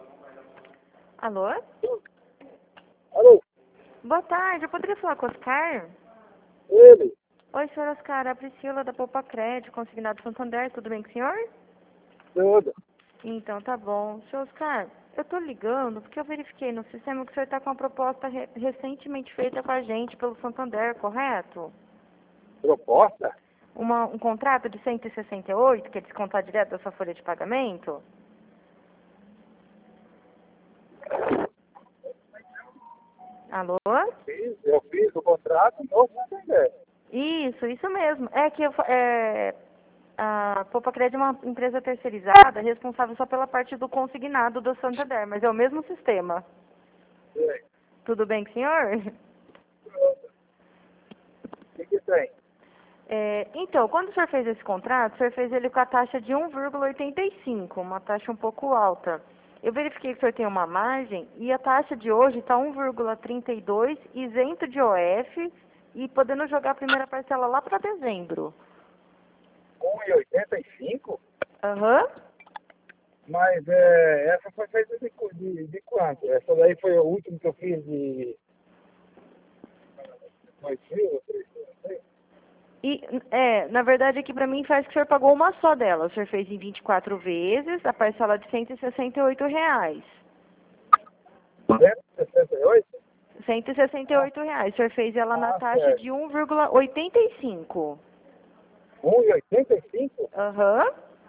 Alô? Alô? Boa tarde, eu poderia falar com o Oscar? Ele? Oi, senhor Oscar, a Priscila da Poupa Crédito, consignado Santander, tudo bem com o senhor? Tudo. Então, tá bom. Senhor Oscar, eu tô ligando porque eu verifiquei no sistema que o senhor tá com uma proposta recentemente feita com a gente pelo Santander, correto? Proposta? Um contrato de 168, que é descontar direto da sua folha de pagamento? Alô? Eu fiz o contrato no Santander. Isso mesmo. É que a Poupa Crédito é uma empresa terceirizada responsável só pela parte do consignado do Santander, mas é o mesmo sistema. E Tudo bem com o senhor? o que tem? Então, quando o senhor fez esse contrato, o senhor fez ele com a taxa de 1,85, uma taxa um pouco alta. Eu verifiquei que o senhor tem uma margem e a taxa de hoje está 1,32, isento de OF e podendo jogar a primeira parcela lá para dezembro. 1,85? Aham. Mas essa foi feita de quanto? Essa daí foi o último que eu fiz de 2.000 ou 3.000, não sei. E, na verdade, aqui pra mim faz que o senhor pagou uma só dela. O senhor fez em 24 vezes, a parcela de R$ 168. 168? R$ 168. O senhor fez ela na Ah, taxa certo. de 1,85. 1,85? Aham.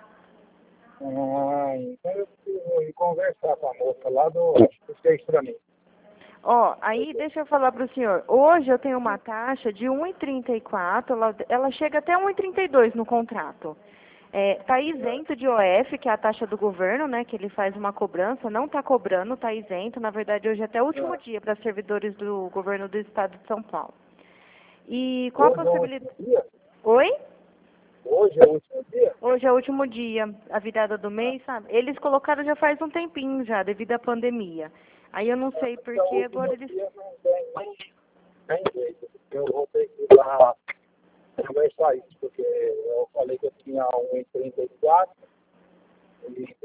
Ah, então eu preciso ir conversar com a moça lá do fez pra mim. Ó, aí deixa eu falar pro senhor. Hoje eu tenho uma taxa de 1,34, ela chega até 1,32 no contrato. Tá isento de OF, que é a taxa do governo, né, que ele faz uma cobrança, não tá cobrando, tá isento. Na verdade, hoje é até o último Ah, dia para servidores do governo do estado de São Paulo. E qual a hoje é o possibilidade... último dia? Oi? Hoje é o último dia? Hoje é o último dia, a virada do mês, sabe? Eles colocaram já faz um tempinho já, devido à pandemia. Aí eu não sei por Então, o que último agora eles... dia não tem jeito. Eu vou ter que ir lá conversar isso, porque eu falei que eu tinha 1,34 e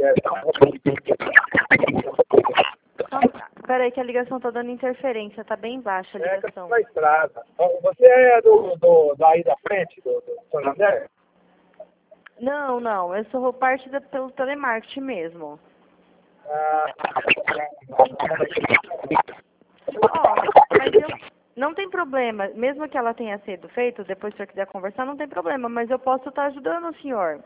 Peraí que a ligação tá dando interferência, tá bem baixa a é que ligação. na estrada. Você é daí da frente, do Santander? Não, eu sou parte pelo telemarketing mesmo. Ah, Ó, mas não tem problema, mesmo que ela tenha sido feita, depois se o senhor quiser conversar, não tem problema, mas eu posso estar ajudando o senhor.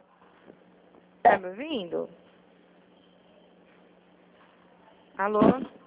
Tá me ouvindo? Alô?